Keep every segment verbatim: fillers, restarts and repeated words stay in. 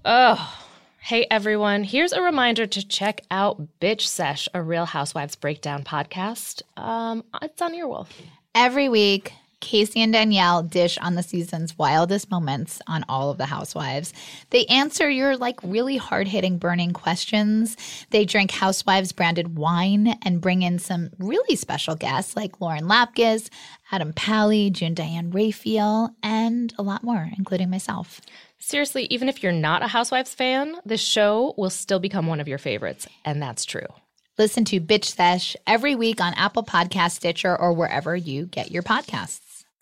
Oh, hey everyone. Here's a reminder to check out Bitch Sesh, a Real Housewives breakdown podcast. Um, it's on Earwolf. Every week, Casey and Danielle dish on the season's wildest moments on all of the housewives. They answer your like really hard-hitting burning questions. They drink housewives branded wine and bring in some really special guests like Lauren Lapkus, Adam Pally, June Diane Raphael, and a lot more, including myself. Seriously, even if you're not a Housewives fan, this show will still become one of your favorites, and that's true. Listen to Bitch Sesh every week on Apple Podcast, Stitcher, or wherever you get your podcasts.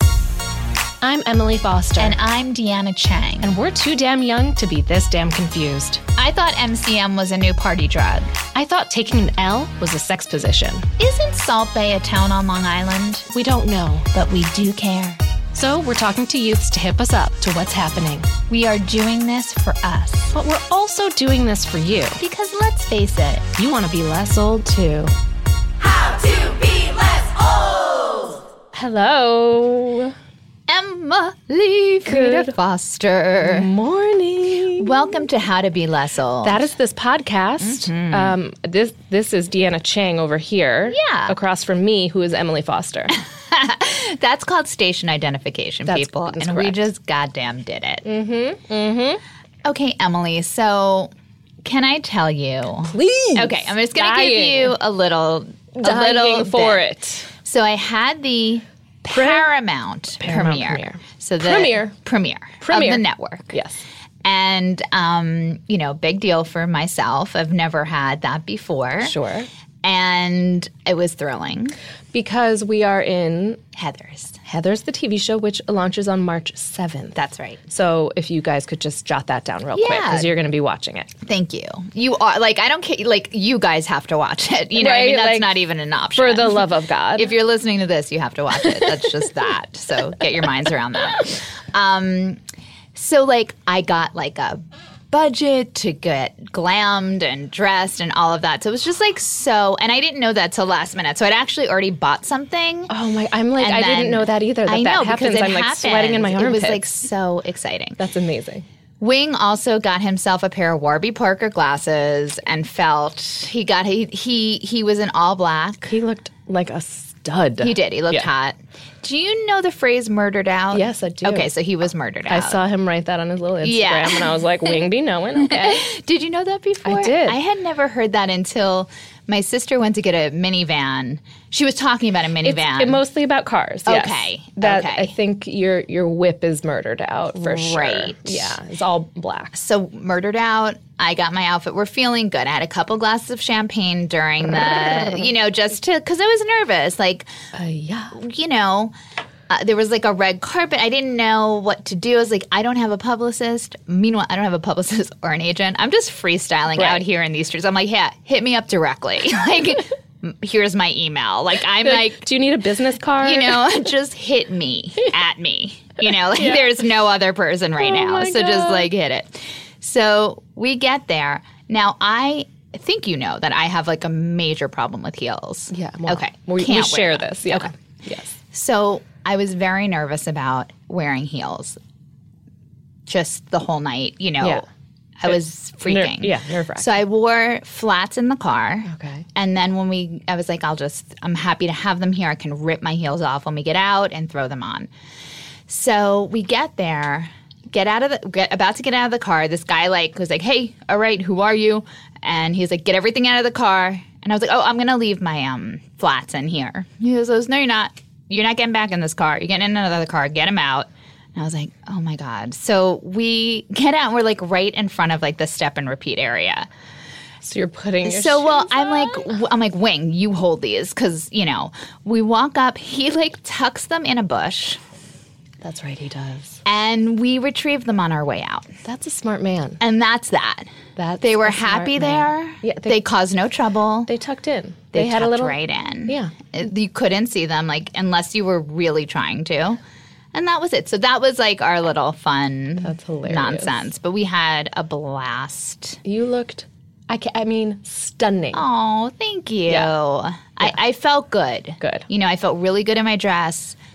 I'm Emily Foster. And I'm Deanna Chang. And we're too damn young to be this damn confused. I thought M C M was a new party drug. I thought taking an L was a sex position. Isn't Salt Bay a town on Long Island? We don't know. But we do care. So we're talking to youths to hip us up to what's happening. We are doing this for us. But we're also doing this for you. Because let's face it, you want to be less old too. How to be less old! Hello. Emily Frida Foster. Morning. Welcome to How to Be Less Old. That is this podcast. Mm-hmm. Um, this this is Deanna Chang over here. Yeah. Across from me, who is Emily Foster. That's called station identification, that's, people. That's and correct. we just goddamn did it. Mm-hmm. Mm-hmm. Okay, Emily, so can I tell you? Please. Okay, I'm just going to give you a little, Dying a little for bit. it. So I had the Paramount, Paramount premiere. premiere. So the Premiere. premiere. Premiere. Of the network. Yes. And, um, you know, big deal for myself. I've never had that before. Sure. And it was thrilling. Because we are in Heathers. Heathers, the T V show, which launches on March seventh. That's right. So if you guys could just jot that down real Yeah. quick, because you're going to be watching it. Thank you. You are, like, I don't care, like, you guys have to watch it. You know, Right, I mean, that's like, not even an option. For the love of God. If you're listening to this, you have to watch it. That's just that. So get your minds around that. Um, so, like, I got, like, a budget to get glammed and dressed and all of that. So it was just like so, and I didn't know that till last minute. So I'd actually already bought something. Oh my! I'm like, And I then- didn't know that either. That I know, that happens. because it I'm like happened. sweating in my armpits. It was like so exciting. That's amazing. Wing also got himself a pair of Warby Parker glasses and felt he got he he he was in all black. He looked like a stud. He did. He looked Yeah. hot. Do you know the phrase "murdered out"? Yes, I do. Okay, so he was murdered out. I saw him write that on his little Instagram, Yeah. and I was like, "Wing be knowing." Okay. Did you know that before? I did. I had never heard that until my sister went to get a minivan. She was talking about a minivan. It's mostly about cars. Yes. Okay, That okay. I think your your whip is murdered out for sure. Right. Yeah, it's all black. So murdered out. I got my outfit. We're feeling good. I had a couple glasses of champagne during the, you know, just to, because I was nervous. Like, Uh, yeah. you know, uh, there was like a red carpet. I didn't know what to do. I was like, I don't have a publicist. Meanwhile, I don't have a publicist or an agent. I'm just freestyling Right. out here in these streets. I'm like, yeah, hit me up directly. Like, here's my email. Like, I'm like, Do you need a business card? you know, just hit me, at me. You know, like there's no other person right Oh now. my So just God. like hit it. So we get there. Now, I think you know that I have like a major problem with heels. Yeah. Well, okay. We, we Can't wear share them. this. Yeah. Okay. Yes. So I was very nervous about wearing heels just the whole night. You know, Yeah. I was freaking. Ner- yeah, nerve-wracking. So I wore flats in the car. Okay. And then when we, I was like, I'll just, I'm happy to have them here. I can rip my heels off when we get out and throw them on. So we get there, get out of the, get about to get out of the car. This guy like was like, hey, all right, who are you? And he's like, get everything out of the car. And I was like, oh, I'm gonna leave my um flats in here. He goes, no, you're not. You're not getting back in this car. You're getting in another car. Get them out. And I was like, oh my God. So we get out and we're like right in front of like the step and repeat area. So you're putting your So well, shoes I'm on? like, w- I'm like, Wing, you hold these because you know. We walk up. He like tucks them in a bush, That's right, he does. and we retrieve them on our way out. That's a smart man. And that's that. That's they were a smart happy man. there. Yeah, they, they- caused no trouble. They tucked in. They, They, had a tucked little right in. Yeah. It- you couldn't see them like unless you were really trying to. And that was it. So that was like our little fun That's hilarious. nonsense. But we had a blast. You looked, I, ca- I mean, stunning. Oh, thank you. Yeah. I, I felt good. Good. You know, I felt really good in my dress.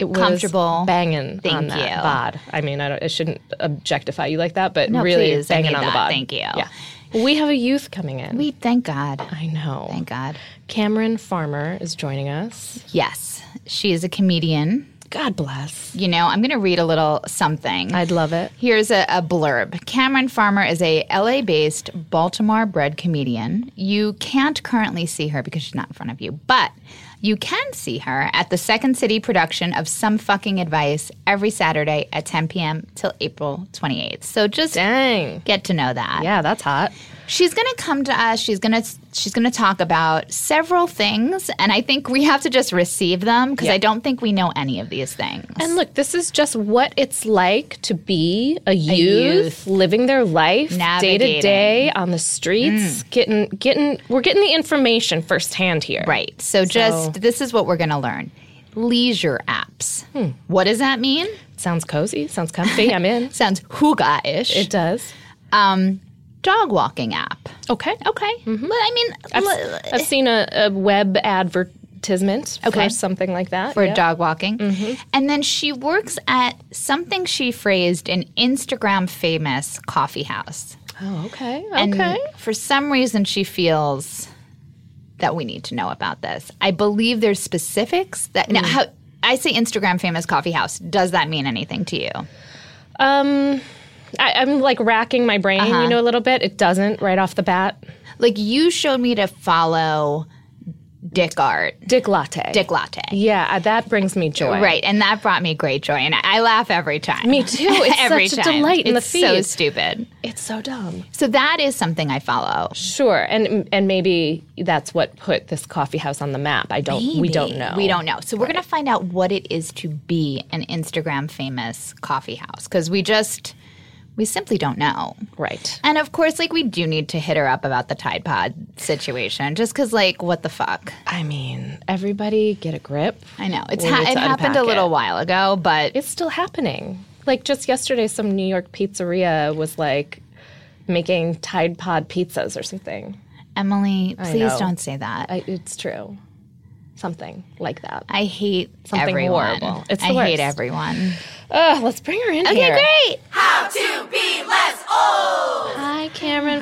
It was comfortable. banging Thank on that you. bod. I mean, I, don't, I shouldn't objectify you like that, but No, really please, I banging need on the that. bod. Thank you. Yeah. We have a youth coming in. We thank God. I know. Thank God. Cameron Farmer is joining us. Yes, she is a comedian. God bless. You know, I'm going to read a little something. I'd love it. Here's a, a blurb. Cameron Farmer is a L A-based, Baltimore-bred comedian. You can't currently see her because she's not in front of you, but you can see her at the Second City production of Some Fucking Advice every Saturday at ten p.m. till April twenty-eighth. So just Dang. get to know that. Yeah, that's hot. She's going to come to us. She's going to she's going to talk about several things, and I think we have to just receive them because Yeah. I don't think we know any of these things. And look, this is just what it's like to be a youth, youth. living their life day to Navigating. day on the streets, getting getting we're getting the information firsthand here. Right. So, just this is what we're going to learn. Leisure apps. What does that mean? Sounds cozy, sounds comfy. I'm in. Sounds hygge-ish. It does. Um, dog walking app. Okay. Okay. Well, I mean, I've, l- I've seen a, a web advertisement Okay. for something like that. for yeah. dog walking. And then she works at something she phrased an Instagram famous coffee house. Oh, okay. And Okay. for some reason, she feels that we need to know about this. I believe there's specifics that now. How I say Instagram famous coffee house. Does that mean anything to you? Um, I, I'm like racking my brain, Uh-huh. you know, a little bit. It doesn't right off the bat. Like you showed me to follow Dick Art, Dick Latte. Dick Latte. Yeah, uh, that brings me joy. Right, and that brought me great joy, and I, I laugh every time. Me too. It's every such a time. delight in the It's so feed. stupid. It's so dumb. So that is something I follow. Sure, and and maybe that's what put this coffee house on the map. I don't. We don't Maybe. know. We don't know. So we're going to find out what it is to be an Instagram famous coffee house because we just we simply don't know. Right. And of course, like we do need to hit her up about the Tide Pod situation, just because, like, what the fuck? I mean, everybody get a grip. I know it's We ha- need it to happened unpack a little it. while ago, but It's still happening. Like just yesterday, some New York pizzeria was like making Tide Pod pizzas or something. Emily, I please know. don't say that. I, I, it's true. Something like that. hate Something everyone. horrible. It's the I hate worst. everyone. Ugh, let's bring her in Okay, here. great. How to be less old. Hi, Cameron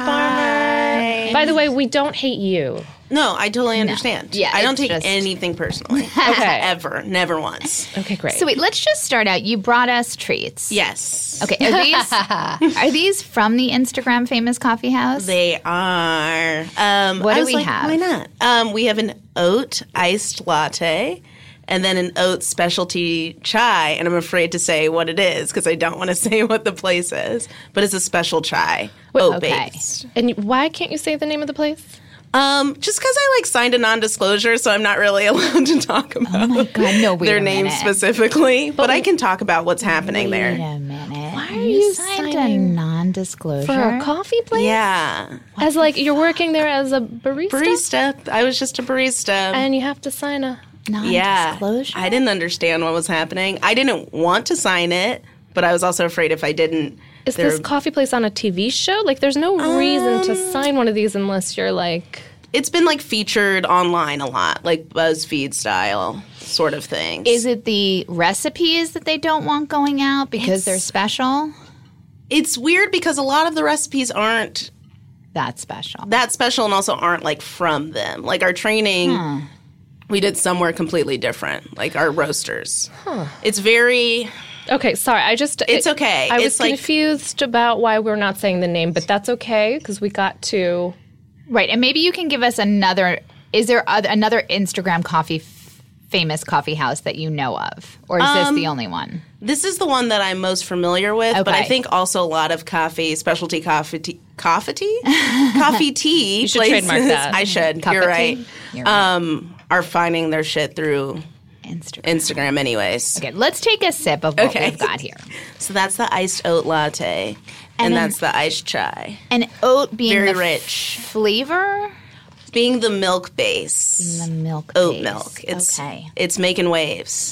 Farmer. By the way, we don't hate you. No, I totally understand. Yeah, I don't it's take just- anything personally. Okay. Ever. Never once. Okay, great. So wait, let's just start out. You brought us treats. Yes. Okay, are these are these from the Instagram famous coffee house? They are. Um, What I do was we like, have? Why not? Um, we have an oat iced latte and then an oat specialty chai. And I'm afraid to say what it is because I don't want to say what the place is. But it's a special chai, oat okay. based. and why can't you say the name of the place? Um, just because I like signed a non-disclosure, so I'm not really allowed to talk about Oh my God, no, wait their a name minute. specifically. But I can talk about what's happening Wait there. a minute. Why are you signed a signing non-disclosure? For a coffee place? Yeah. As like you're working there as a barista? Barista. I was just a barista. And you have to sign a... yeah. Non-disclosure? I didn't understand what was happening. I didn't want to sign it, but I was also afraid if I didn't. Is there- this coffee place on a T V show? Like there's no reason to sign one of these unless you're like... It's been like featured online a lot, like BuzzFeed style sort of things. Is it the recipes that they don't want going out because they're It's- special? It's weird because a lot of the recipes aren't That's special. that special and also aren't like from them. Like our training, we did somewhere completely different, like our roasters. It's very. Okay, sorry. I just... It's okay. I was It's like- confused about why we're not saying the name, but that's okay because we got to... Right, and maybe you can give us another. Is there other, another Instagram coffee f- famous coffee house that you know of, or is Um, this the only one? This is the one that I'm most familiar with, but I Okay. think also a lot of coffee, specialty coffee, tea, coffee tea, coffee tea. You should places, trademark that. I should. Coffee You're right. tea? You're right. Um, are finding their shit through Instagram. Instagram, anyways. Okay, let's take a sip of what Okay. we've got here. So that's the iced oat latte, and, And then- that's the iced chai. And oat being Very the rich. f- flavor, Being the milk base, the milk, oat base. milk. It's okay. it's making waves.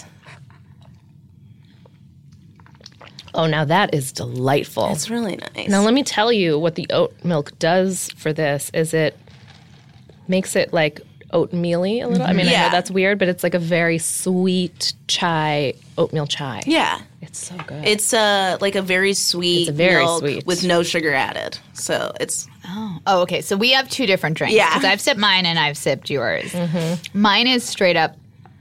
Oh, now that is delightful. It's really nice. Now let me tell you what the oat milk does for this is it makes it like oatmeal-y a little. I mean, I Yeah. know that's weird, but it's like a very sweet chai oatmeal chai. Yeah. It's so good. It's uh, like a very sweet It's very milk sweet. with no sugar added. So it's Oh, okay. So we have two different drinks. Yeah. Because I've sipped mine and I've sipped yours. Mine is straight up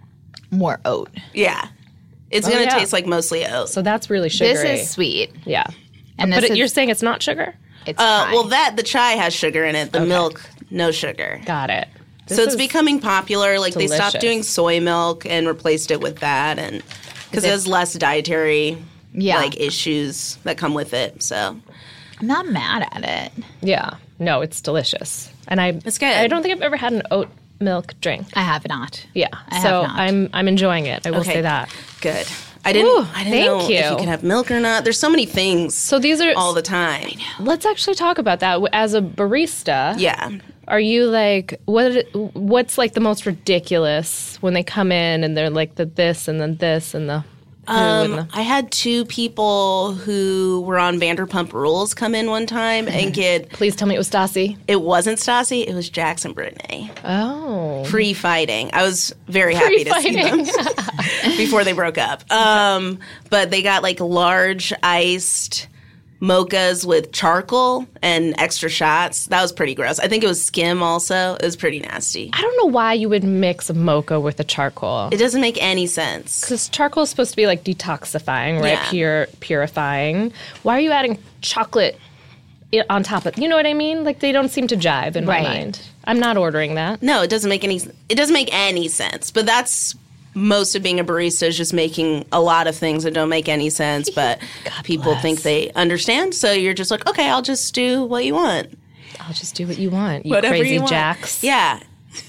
more oat. yeah, it's Oh, gonna yeah. taste like mostly oat. so that's really sugary. This is sweet. yeah. And But this it, is, you're saying it's not sugar? it's Uh, chai. well, that the chai has sugar in it. The milk, no sugar. Got it. This so it's is- becoming popular. Like they stopped delicious. doing soy milk and replaced it with that, and because it has less dietary Yeah. like issues that come with it. So I'm not mad at it. Yeah. No, it's delicious. And I It's good. I don't think I've ever had an oat milk drink. I have not. Yeah. I so have not. I'm I'm enjoying it. I will Okay. say that. good. I didn't. Ooh, I didn't thank know if you. you can have milk or not. There's so many things. So these are all the time. Let's actually talk about that. As a barista, Yeah. are you like what what's like the most ridiculous when they come in and they're like the this and then this and the who and Um, the I had two people who were on Vanderpump Rules come in one time and get. Please tell me it was Stassi. It wasn't Stassi. It was Jackson Brittany. Oh. Pre-fighting. I was very happy to see them before they broke up. Um, but they got like large iced mochas with charcoal and extra shots. That was pretty gross. I think it was skim also. It was pretty nasty. I don't know why you would mix a mocha with a charcoal. It doesn't make any sense. Because charcoal is supposed to be like detoxifying, right? Yeah. Pure, purifying. Why are you adding chocolate i- on top of? You know what I mean? Like they don't seem to jive in Right. my mind. I'm not ordering that. No, it doesn't make any. It doesn't make any sense. But that's most of being a barista is just making a lot of things that don't make any sense. But people bless. think they understand, so you're just like, okay, I'll just do what you want, I'll just do what you want. You whatever crazy you want. jacks. Yeah,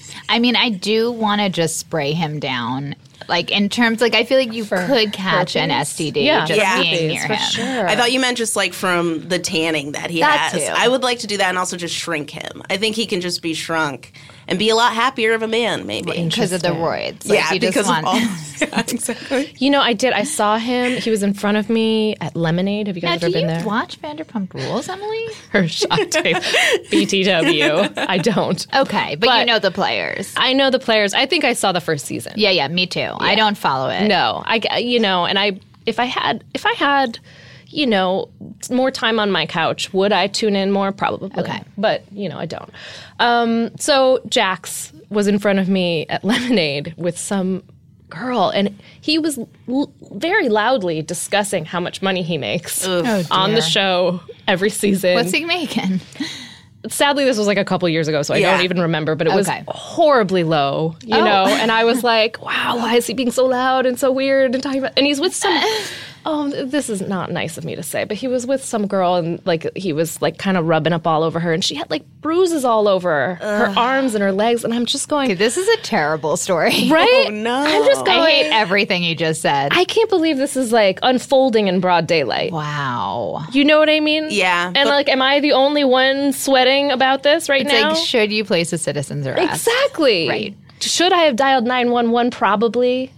I mean, I do want to just spray him down. Like, in terms, like, I feel like you could catch an herpes? S T D Yeah, just Yeah. being near for him. sure. I thought you meant just like from the tanning that he That has. too. I would like to do that and also just shrink him. I think he can just be shrunk and be a lot happier of a man, maybe. Because of the roids. Like, yeah, you just because want, of all. Yeah, exactly. You know, I did. I saw him. He was in front of me at Lemonade. Have you Now, guys do ever you been there? watch Vanderpump Rules, Emily? Her shot tape. B T W. I don't. Okay, but, But- you know the players. I know the players. I think I saw the first season. Yeah, yeah, me too. I don't follow it. No, I you know, and I if I had if I had you know more time on my couch, would I tune in more? Probably. Okay. But you know, I don't. Um, so Jax was in front of me at Lemonade with some girl, and he was l- very loudly discussing how much money he makes Oh, on the dear. show every season. What's he making? Sadly, this was like a couple years ago, so I Yeah. don't even remember, but it was Okay. horribly low, you Oh. know? And I was like, wow, why is he being so loud and so weird and talking about, and he's with some, oh, this is not nice of me to say, but he was with some girl and like he was like kind of rubbing up all over her and she had like bruises all over her arms and her legs. And I'm just going, Okay, this is a terrible story. right? Oh, no. I'm just going, I hate everything you just said. I can't believe this is like unfolding in broad daylight. wow. You know what I mean? Yeah, And but- like, am I the only one sweating about this right It's now? like, should you place a citizen's arrest? Exactly. Right. Should I have dialed nine one one? Probably.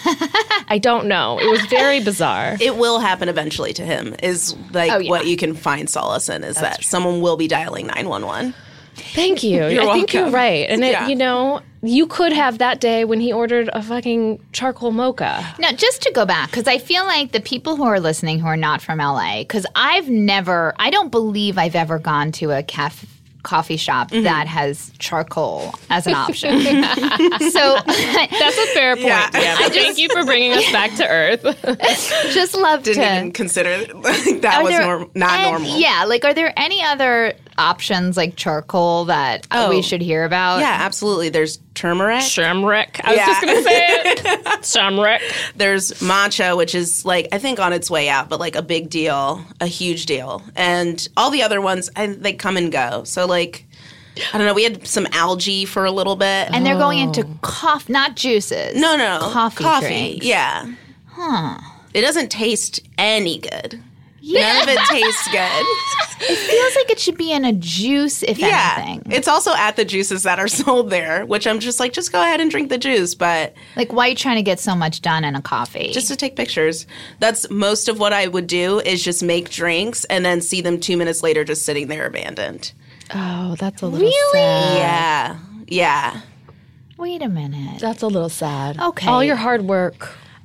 I don't know. It was very bizarre. It will happen eventually to him. Is like Oh, yeah. what you can find solace in is that someone will be dialing nine one one. Thank you. I You're think you're welcome. right. And it, Yeah. you know, you could have that day when he ordered a fucking charcoal mocha. Now, just to go back, because I feel like the people who are listening who are not from L A, because I've never, I don't believe I've ever gone to a cafe. Coffee shop Mm-hmm. that has charcoal as an option. so That's a fair point. Yeah. Yeah. Thank you for bringing us back to earth. just love Didn't to. even consider like, that Are was there norm- not an- normal. Yeah, like are there any other options like charcoal that Oh. we should hear about? Yeah, absolutely. There's turmeric. Shamrock. I was Yeah. just going to say it. Shamrock. There's matcha, which is like I think on its way out, but like a big deal, a huge deal. And all the other ones, I, they come and go. So like, I don't know. We had some algae for a little bit. And they're going into coffee, not juices. no, no, Coffee drinks. Yeah. Huh. It doesn't taste any good. None of it tastes good. It feels like it should be in a juice, if Yeah. anything. It's also at the juices that are sold there, which I'm just like, just go ahead and drink the juice. But Like, why are you trying to get so much done in a coffee? just to take pictures. That's most of what I would do is just make drinks and then see them two minutes later just sitting there abandoned. Oh, that's a little Really? sad. Yeah. Yeah. Wait a minute. That's a little sad. Okay. All your hard work.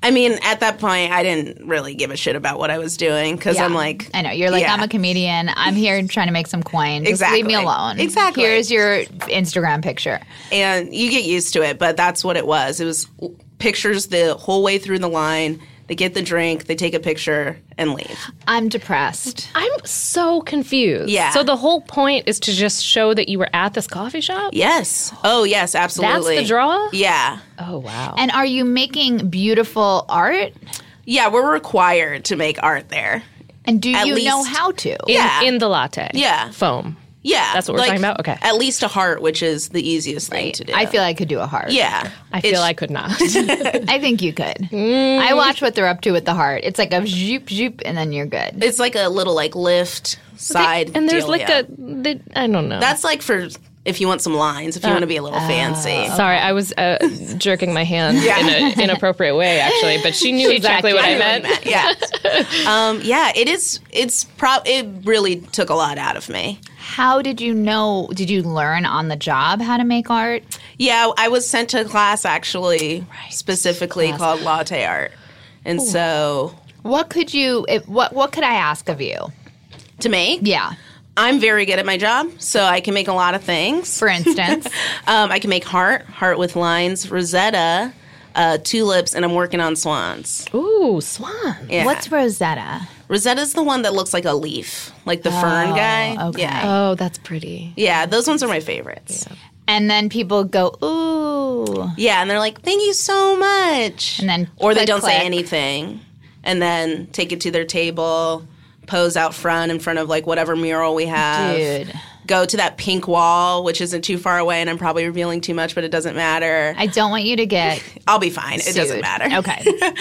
I mean, at that point, I didn't really give a shit about what I was doing because Yeah. I'm like, I know. You're like, yeah. I'm a comedian. I'm here trying to make some coin. Just Exactly. leave me alone. Exactly. Here's your Instagram picture. And you get used to it, but that's what it was. It was pictures the whole way through the line. They get the drink, they take a picture, and leave. I'm depressed. I'm so confused. Yeah. So the whole point is to just show that you were at this coffee shop? Yes. Oh, yes, absolutely. That's the draw? Yeah. Oh, wow. And are you making beautiful art? Yeah, we're required to make art there. And do At you least- know how to? in, yeah. in the latte. Yeah. Foam. Yeah. That's what we're talking about? Okay. At least a heart, which is the easiest thing to do. I feel I could do a heart. Yeah. I feel It's- I could not. I think you could. Mm. I watch what they're up to with the heart. It's like a zoop zoop, and then you're good. It's like a little like lift side. and there's dealio. like a, the, I don't know. That's like for if you want some lines, if you want to be a little fancy. Sorry, I was uh, jerking my hand Yeah. in an inappropriate way, actually, but she knew She exactly checked what you. I meant. Yeah. um, yeah, it is. It's pro- It really took a lot out of me. How did you know? Did you learn on the job how to make art? Yeah, I was sent to a class actually specifically Class. called latte art. And so What could you? If, what What could I ask of you? to make, Yeah. I'm very good at my job, so I can make a lot of things. For instance, Um, I can make heart, heart with lines, Rosetta, uh, tulips, and I'm working on swans. Ooh, swan. Yeah. what's Rosetta? Rosetta's the one that looks like a leaf, like the fern guy. okay. Yeah. Oh, that's pretty. Yeah, those ones are my favorites. And then people go, ooh. Yeah, and they're like, "Thank you so much." And then or they click, don't click. say anything, and then take it to their table, pose out front in front of like whatever mural we have. Dude. Go to that pink wall, which isn't too far away, and I'm probably revealing too much, but it doesn't matter. I don't want you to get I'll be fine. It doesn't sued. matter. Okay.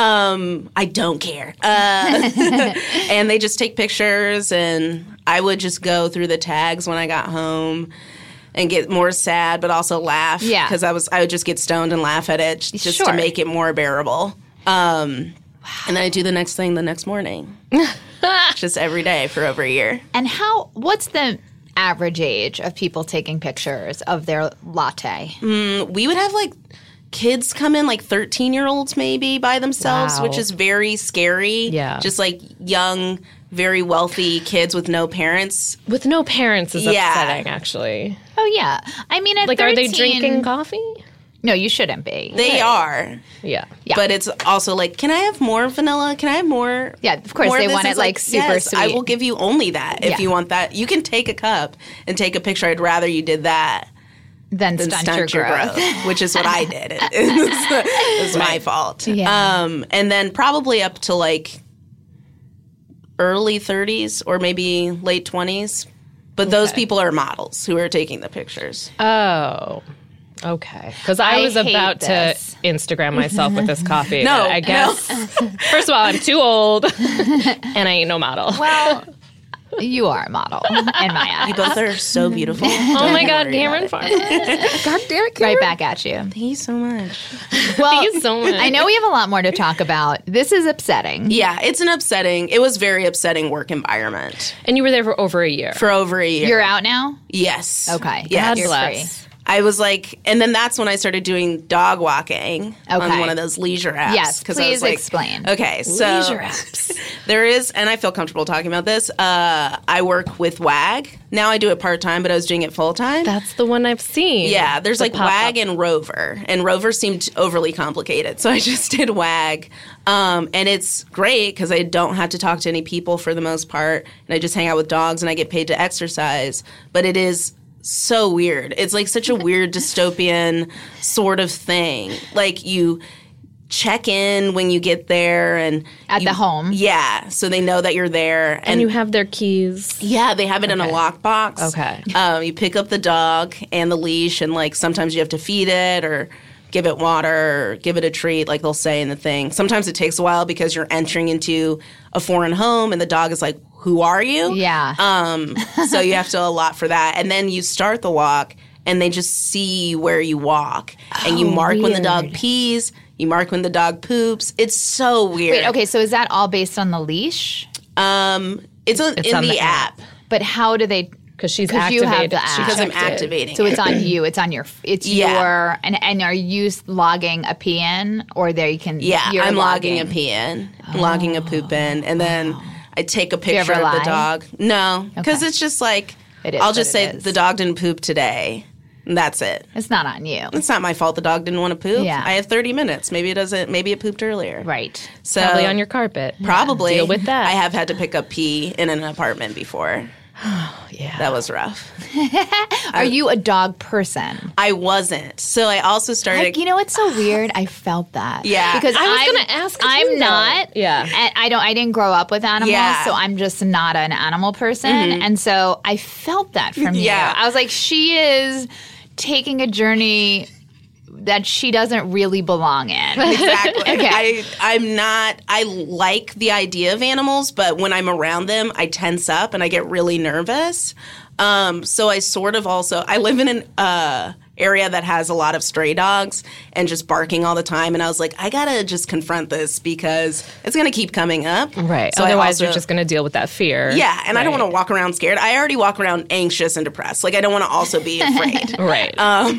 Um, I don't care. Uh, and they just take pictures, and I would just go through the tags when I got home and get more sad, but also laugh. Yeah. because I was I would just get stoned and laugh at it j- just Sure. to make it more bearable. Um, and then I do the next thing the next morning, just every day for over a year. And how? What's the average age of people taking pictures of their latte? We would have like kids come in, like thirteen year olds maybe by themselves, Wow. which is very scary. Yeah. just like young, very wealthy kids with no parents. With no parents is Yeah. upsetting, actually. Oh yeah. I mean, at Like, are they thirteen drinking coffee? No, you shouldn't be. They are. Yeah. Yeah. But it's also like, can I have more vanilla? Can I have more? Yeah, of course, more they this? want it, It's like, super yes, I sweet. will give you only that if Yeah. you want that. You can take a cup and take a picture. I'd rather you did that then than stunt, stunt your growth. which is what I did. It, it was my fault. Yeah. Um, and then probably up to like early thirties or maybe late twenties. But those Okay. people are models who are taking the pictures. Oh. Okay. Because I, I was hate about this. to Instagram myself with this coffee. No, but I guess. First of all, I'm too old, and I ain't no model. Well, you are a model in my eyes. You both are so beautiful. Oh my God, Cameron Farmer. God damn it, Right back at you. Thank you so much. Well, Thank you so much. I know we have a lot more to talk about. This is upsetting. Yeah, it's an upsetting. It was very upsetting work environment And you were there for over a year. for over a year. You're out now? Yes. Okay. Yes. God You're bless. free. I was like, and then that's when I started doing dog walking on Okay. one of those leisure apps. Yes, 'cause I please was like, explain. Okay, so Leisure apps. there is, and I feel comfortable talking about this. Uh, I work with WAG. Now I do it part time, but I was doing it full time. That's the one I've seen. Yeah, there's The like pop-up. WAG and Rover, and Rover seemed overly complicated, so I just did WAG, um, and it's great because I don't have to talk to any people for the most part, and I just hang out with dogs, and I get paid to exercise. But it is so weird. It's like such a weird dystopian sort of thing. Like you check in when you get there, and At you- the home. yeah, so they know that you're there, And you have their keys. yeah, they have it in a lockbox. Okay. Um, you pick up the dog and the leash, and like sometimes you have to feed it or give it water or give it a treat, like they'll say in the thing. Sometimes it takes a while because you're entering into a foreign home and the dog is like, "Who are you?" Yeah. Um, so you have to allot for that, and then you start the walk, and they just see where you walk, and you Oh, mark when the dog weird. pees. You mark when the dog poops. It's so weird. Wait, okay, so is that all based on the leash? Um, it's, a, It's in on the, the app. app. But how do they because she's 'Cause you activated. have the She app. Because I'm checked it. activating So it. it's on you. It's on your. It's Yeah. your. And and are you logging a pee in, or there you can? Yeah, you're I'm logging a logging pee in, logging a poop in, and then I take a you picture ever of the lie? dog. No, because Okay. it's just like, It is I'll what just it say is. the dog didn't poop today. And that's it. It's not on you. It's not my fault the dog didn't want to poop. Yeah. I have thirty minutes. Maybe it doesn't. Maybe it pooped earlier. Right. So Probably on your carpet. Probably. Deal with that. I have had to pick up pee in an apartment before. Yeah. That was rough. Are you a dog person? I wasn't. So I also started. Like, you know, it's so weird. I felt that. Yeah. because I was I'm, gonna ask too, I'm though. not. Yeah. and I don't. I didn't grow up with animals, Yeah. so I'm just not an animal person. And so I felt that from Yeah. you. I was like, she is taking a journey that she doesn't really belong in. Exactly. Okay. I, I'm not, I like the idea of animals, but when I'm around them, I tense up and I get really nervous. Um, so I sort of also, I live in an uh, area that has a lot of stray dogs and just barking all the time. And I was like, I gotta just confront this because it's gonna keep coming up. Right. So I Otherwise, also- you're just going to deal with that fear. Yeah, and I don't Right. want to walk around scared. I already walk around anxious and depressed. Like I don't want to also be afraid. Right. Um,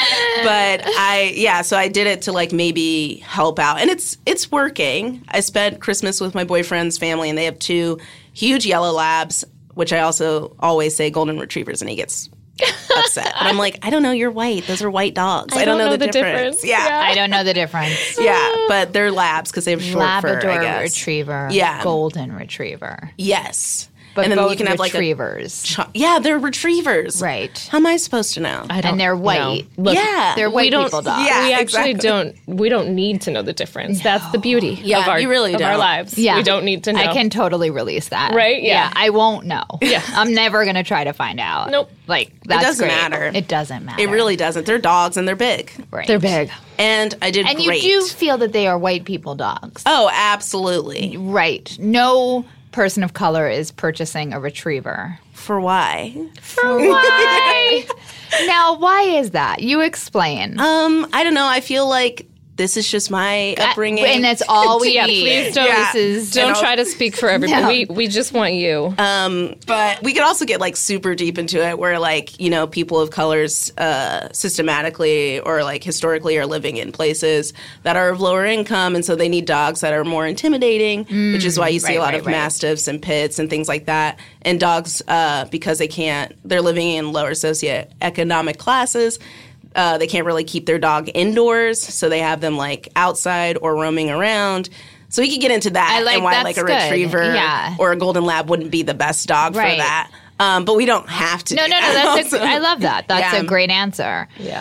but I yeah, so I did it to like maybe help out, and it's it's working. I spent Christmas with my boyfriend's family, and they have two huge yellow labs, which I also always say golden retrievers, and he gets upset. But I'm like, I don't know, you're white. Those are white dogs. I, don't, know, the, difference. Yeah. I don't know the difference. yeah, but they're labs because they have short Labrador fur. I guess. retriever. Yeah. Golden retriever. Yes, But and then both you can have like a retrievers. ch- yeah, they're retrievers. Right. How am I supposed to know? I don't And they're know. white. Look, Yeah. They're we white don't, people dogs. Yeah. we actually exactly. don't. We don't need to know the difference. That's the beauty Yeah, of our you really of our don't. lives. Yeah. We don't need to know. I can totally release that. Right? Yeah. I won't know. Yeah. I'm never going to try to find out. Nope. Like, that's doesn't great. matter. It doesn't matter. It really doesn't. They're dogs and they're big. Right. They're big. And I did And great. you do feel that they are white people dogs. Oh, absolutely. Right. No person of color is purchasing a retriever. For why? For why? Now, why is that? You explain. Um, I don't know. I feel like this is just my upbringing. And that's all we Yeah, need. please don't- This is Don't And I'll- try to speak for everybody. No. We we just want you. Um, but we could also get like super deep into it where like, you know, people of colors uh, systematically or like historically are living in places that are of lower income. And so they need dogs that are more intimidating, which is why you see right, a lot right, of right. mastiffs and pits and things like that. And dogs, uh, because they can't, they're living in lower socioeconomic classes. Uh, they can't really keep their dog indoors, so they have them like outside or roaming around. So we could get into that I like- and why that's like a good. retriever Yeah. or a golden lab wouldn't be the best dog Right. for that. Um, but we don't have to. No, do no, no. that That's a, also. I love that. That's Yeah. a great answer. yeah.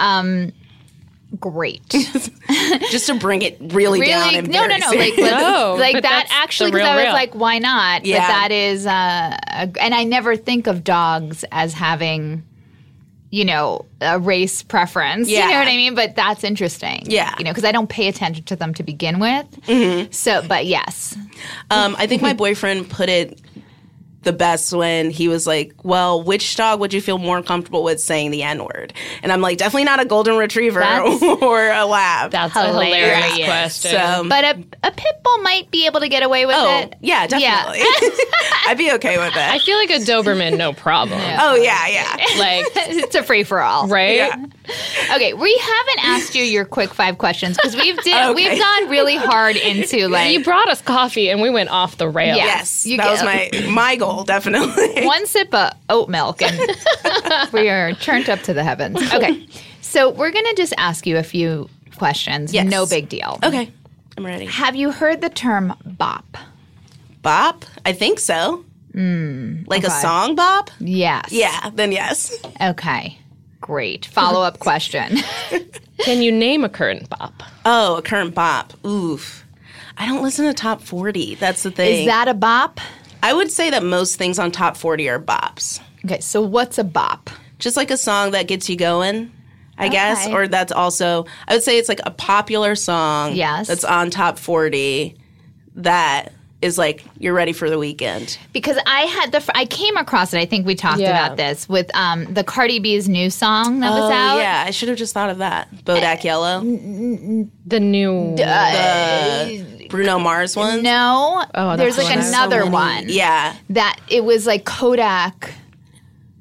Great. Just to bring it really, down. Really? And No, no, very no. serious. Like, let's, No, like but that that's actually, the because I real was real. like, why not? Yeah. But that is, uh, a, and I never think of dogs as having, you know, a race preference. You Yeah. know what I mean? But that's interesting. Yeah. You know, because I don't pay attention to them to begin with. Mm-hmm. So, but yes. Um, I think my boyfriend put it the best when he was like, well, which dog would you feel more comfortable with saying the N-word? And I'm like, definitely not a golden retriever That's- or a lab. That's a hilarious Hilarious. question. So, But a, a pit bull might be able to get away with oh, it. yeah, definitely. I'd be okay with I it. feel like a Doberman, no problem. Oh, yeah, yeah. Like, It's a free for all. right? Yeah. Okay, we haven't asked you your quick five questions because we've did Okay. we've gone really hard into like You brought us coffee and we went off the rails. Yeah. Yes, You that get- was my my goal, definitely. one sip of oat milk and we are turned up to the heavens. Okay, so we're gonna just ask you a few questions. Yes. No big deal. Okay, I'm ready. Have you heard the term bop? Bop? I think so. like a okay. song bop? Yes. Yeah, then yes. Okay. Great. Follow up question. Can you name a current bop? Oh, a current bop. Oof. I don't listen to top forty. That's the thing. Is that a bop? I would say that most things on top forty are bops. Okay, so what's a bop? Just like a song that gets you going, I guess. Okay. Or that's also, I would say it's like a popular song Yes. that's on top forty that is like, you're ready for the weekend. Because I had the I came across it. I think we talked Yeah. about this with um, the Cardi B's new song that was Oh, out. yeah. I should have just thought of that. Bodak Yellow. The new. The Bruno Mars one. No, Oh, there's that's like the one I- another So many- one. Yeah. That it was like Kodak.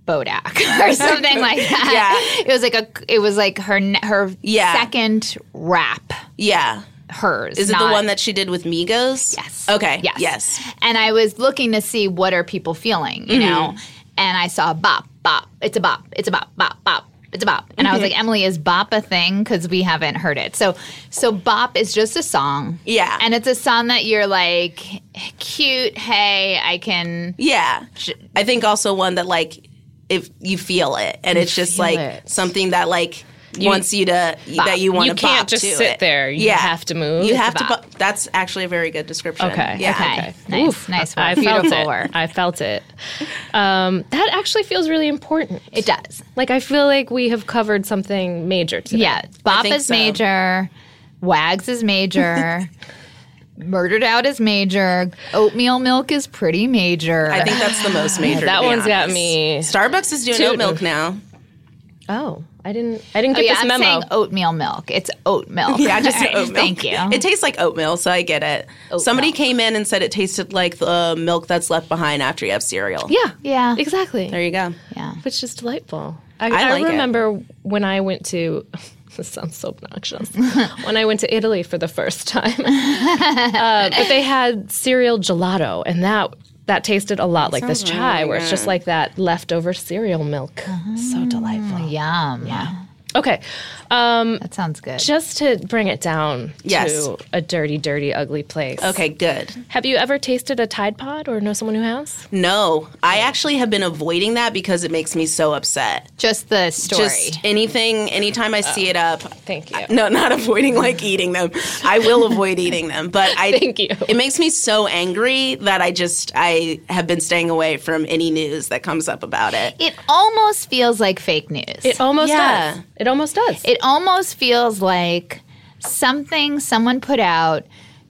Bodak or something like that. Yeah. It was like a. It was like her ne- her Yeah. second rap. Yeah. Hers. Is it not, the one that she did with Migos? Yes. Okay. Yes. Yes. And I was looking to see what are people feeling, you know, and I saw bop, bop. It's a bop. It's a bop, bop, bop. It's a bop. And I was like, Emily, is bop a thing? Because we haven't heard it. So, so bop is just a song. Yeah. And it's a song that you're like, cute. Hey, I can. Yeah. I think also one that like if you feel it and it's just feel like it. something that like wants you to that you want You to can't bop just to sit it. there. You yeah. have to move. You It's have a to bop. bop. That's actually a very good description. Okay. Yeah. Okay. Okay. Nice. Oof. Nice word. I Beautiful felt it. word. I felt it. Um, that actually feels really important. It does. Like I feel like we have covered something major today. Yeah. Bop think is so. major. Wags is major. Murdered Out is major. Oatmeal Milk is pretty major. I think that's the most major. that to be one's got honest. me Starbucks is doing tooting. oat milk now. Oh, I didn't. I didn't Oh, get yeah, this I'm memo. saying oatmeal milk. It's oat milk. Yeah, just All right, oat milk. Thank you. It tastes like oatmeal, so I get it. Oat Somebody milk. came in and said it tasted like the milk that's left behind after you have cereal. yeah. Yeah. Exactly. There you go. Yeah. Which is delightful. I, I I like it. remember when I went to. This sounds so obnoxious. When I went to Italy for the first time, uh, but they had cereal gelato, and that that tasted a lot like this sounds chai, really where it's just good. like that leftover cereal milk. So delightful. Yum. Yeah. Okay, um, That sounds good. just to bring it down Yes. to a dirty, dirty, ugly place. Okay, good. Have you ever tasted a Tide Pod or know someone who has? No, I actually have been avoiding that because it makes me so upset. Just the story. Just anything, anytime I see it up. Thank you. No, not avoiding like eating them. I will avoid eating them, but I. Thank you. It makes me so angry that I just I have been staying away from any news that comes up about it. It almost feels like fake news. It almost Yeah. does. It almost does. It almost feels like something someone put out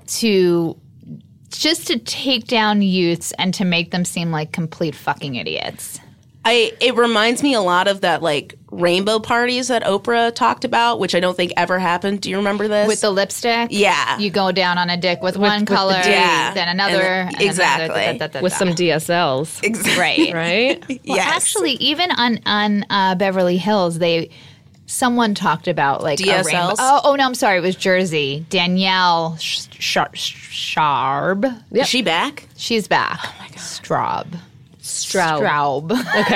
to just to take down youths and to make them seem like complete fucking idiots. I it reminds me a lot of that like rainbow parties that Oprah talked about, which I don't think ever happened. Do you remember this? With the lipstick, Yeah. you go down on a dick with, one with the color, D. Yeah. then another, And- and exactly. another, da, da, da, da, With da. some D S Ls. Exactly. right, Right? Well, Yes. actually, even on on uh, Beverly Hills, they someone talked about like D S Ls? a rainbow. Oh, oh no, I'm sorry, it was Jersey. Danielle Sh- Sh- Sharb. Is she back? She's back. Oh my god, Straub. Stroud. Straub.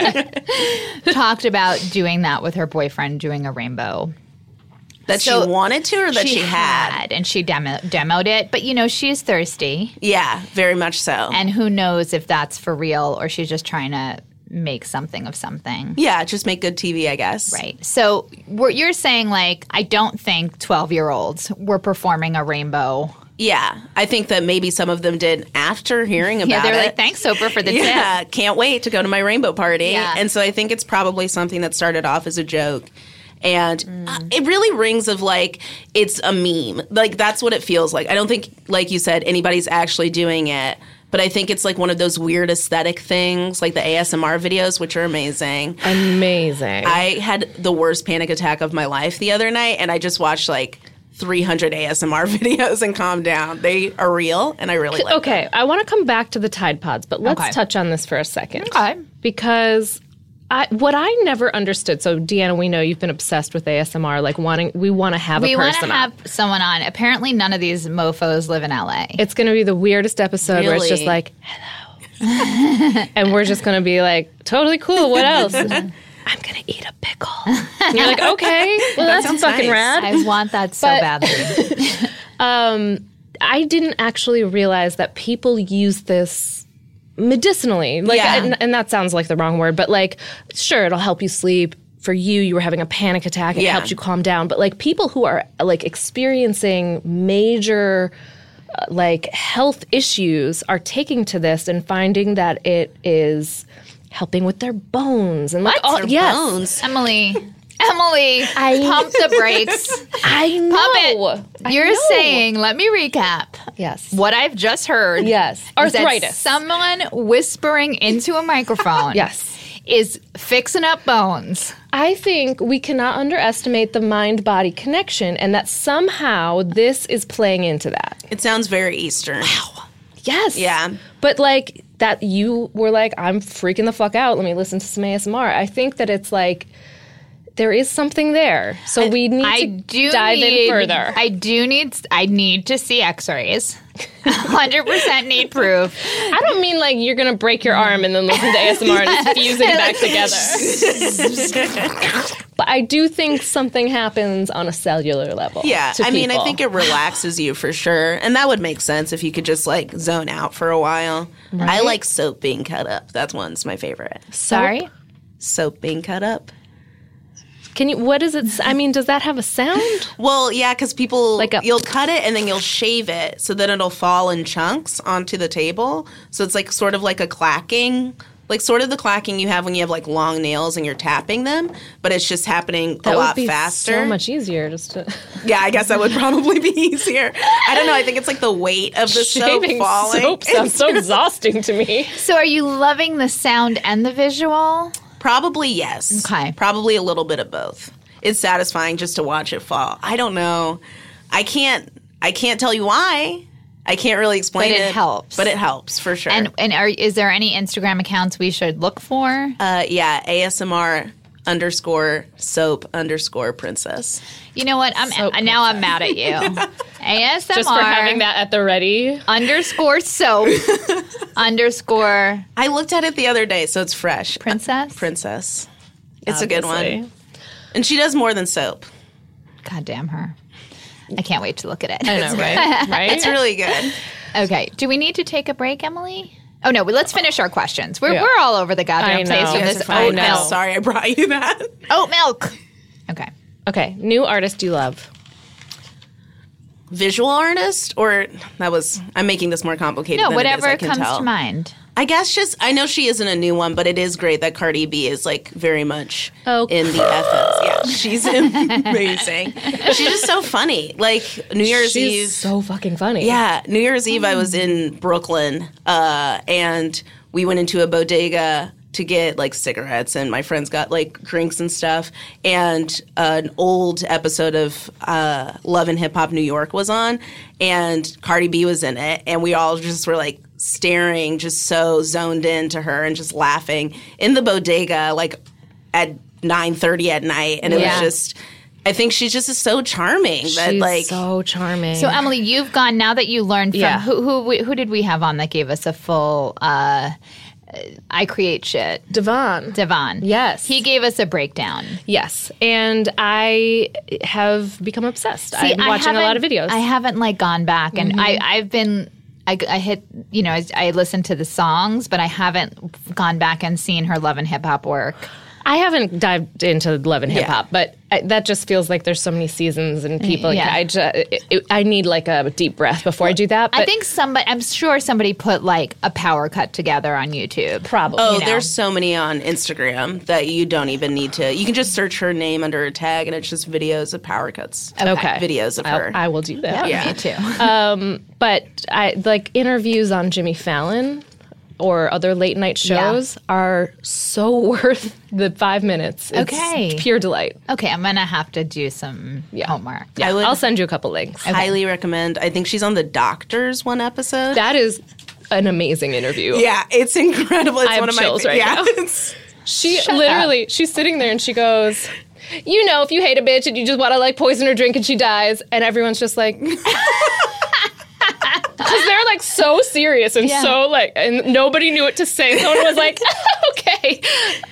Okay. Talked about doing that with her boyfriend, doing a rainbow. That So she wanted to or that she, had? and she demo- demoed it. But you know, she's thirsty, Yeah, very much so. and who knows if that's for real or she's just trying to make something of something. yeah, just make good T V, I guess. Right. So what you're saying, like, I don't think twelve-year-olds were performing a rainbow. Yeah, I think that maybe some of them did after hearing about Yeah, they're it. like, thanks, Oprah, for the yeah, tip. can't wait to go to my rainbow party. Yeah. And so I think it's probably something that started off as a joke. And Mm. uh, it really rings of like, it's a meme. Like, that's what it feels like. I don't think, like you said, anybody's actually doing it. But I think it's like one of those weird aesthetic things, like the A S M R videos, which are amazing. Amazing. I had the worst panic attack of my life the other night, and I just watched like three hundred A S M R videos and calmed down. They are real, and I really like okay, I want to come back to the Tide Pods, but let's Okay. touch on this for a second. Okay. Because I, what I never understood, so Deanna, we know you've been obsessed with A S M R, like wanting, we want to have We a want to person have up. someone on. Apparently, none of these mofos live in L A. It's going to be the weirdest episode where it's just Really? like, hello. And we're just going to be like, totally cool, what else? I'm going to eat a pickle. And you're like, okay, well, that's sounds fucking nice. rad. I want that so But- badly. I didn't actually realize that people use this medicinally. Like, Yeah. and, and that sounds like the wrong word, but like, sure, it'll help you sleep. For you, you were having a panic attack. It Yeah. helped you calm down. But like people who are like experiencing major uh, like health issues are taking to this and finding that it is helping with their bones and like all Their yes. bones. Emily, Emily, pump the brakes. I know. Pump it. I You're know. saying, let me recap. yes. What I've just heard. Yes. is that Arthritis. someone whispering into a microphone. Yes. Is fixing up bones. I think we cannot underestimate the mind-body connection, and that somehow this is playing into that. It sounds very Eastern. Yes. Yeah. But like that you were like, I'm freaking the fuck out. Let me listen to some A S M R. I think that it's like, there is something there. So we need I to do dive need, in further. I do need. I need to see X-rays. one hundred percent need proof. I don't mean like you're going to break your arm and then listen to A S M R and it's fusing back together. But I do think something happens on a cellular level. Yeah, to I mean, I people. think it relaxes you for sure. And that would make sense if you could just like zone out for a while. I like soap being cut up. That's one's my favorite. Sorry. Soap being cut up. Can you, what is it? s- I mean, does that have a sound? Well, yeah, because people, Like a- you'll cut it and then you'll shave it so that it'll fall in chunks onto the table. So it's like sort of like a clacking, like sort of the clacking you have when you have like long nails and you're tapping them, but it's just happening That a would lot be faster. so much easier just to Yeah, I guess that would probably be easier. I don't know. I think it's like the weight of the soap shaving falling. soap sounds so exhausting to me. So are you loving the sound and the visual? Probably yes. Okay. Probably a little bit of both. It's satisfying just to watch it fall. I don't know. I can't. I can't tell you why. I can't really explain But it it. helps. But it helps for sure. And and are, is there any Instagram accounts we should look for? uh, yeah, A S M R underscore soap underscore princess. You know what? I'm Soap now I'm mad at you. A S M R Just for having that at the ready. underscore soap underscore I looked at it the other day, so it's fresh. princess. Princess. It's a good Obviously. one. And she does more than soap. God damn her! I can't wait to look at it. I know, right? Right? It's really good. Okay. Do we need to take a break, Emily? Oh no, we let's finish our questions. We're Yeah. we're all over the I goddamn place know. with You this guys are oat fine. I milk. know. Sorry I brought you that. Oat milk. Okay. Okay, new artist you love. Visual artist? Or that was, I'm making this more complicated No, than whatever it is, I can comes tell. to mind. I guess just, I know she isn't a new one, but it is great that Cardi B is like very much Oh, in the F Ms. Yeah, she's amazing. She's just so funny. Like New Year's She's Eve. so fucking funny. Yeah, New Year's Eve I was in Brooklyn uh, and we went into a bodega to get like cigarettes and my friends got like drinks and stuff and uh, an old episode of uh, Love and Hip Hop New York was on and Cardi B was in it and we all just were like staring just so zoned into her and just laughing in the bodega like at nine thirty at night and it Yeah. was just I think she just is so charming that She's like so charming. So Emily, you've gone now that you learned from Yeah. who who we- who did we have on that gave us a full uh, I create shit. Devon. Devon. Yes. He gave us a breakdown. Yes, and I have become obsessed. See, I'm I watching a lot of haven't- videos. I haven't like gone back, and I, I've been. I, I hit, you know, I, I listened to the songs, but I haven't gone back and seen her Love and Hip Hop work. I haven't dived into love and hip hop, but I, that just feels like there's so many seasons and people. Yeah. I just, it, it, I need like a deep breath before I do that. But I think somebody, I'm sure somebody put like a power cut together on YouTube. probably. Oh, you know. there's so many on Instagram that you don't even need to. You can just search her name under a tag, and it's just videos of power cuts. okay. videos of I'll- her. I will do that. Yeah. Me too. But I like interviews on Jimmy Fallon or other late night shows are so worth the five minutes. It's Okay. pure delight. Okay, I'm gonna have to do some homework. Yeah, I would- I'll send you a couple links. Highly recommend. I think she's on the Doctors one episode. That is an amazing interview. yeah, it's incredible. It's I have one of my chills fa- right yeah, now. it's- She literally, she's sitting there and she goes, you know, if you hate a bitch and you just want to like poison her drink and she dies, and everyone's just like, because they're like so serious and Yeah. so like, and nobody knew what to say. Someone was like, okay.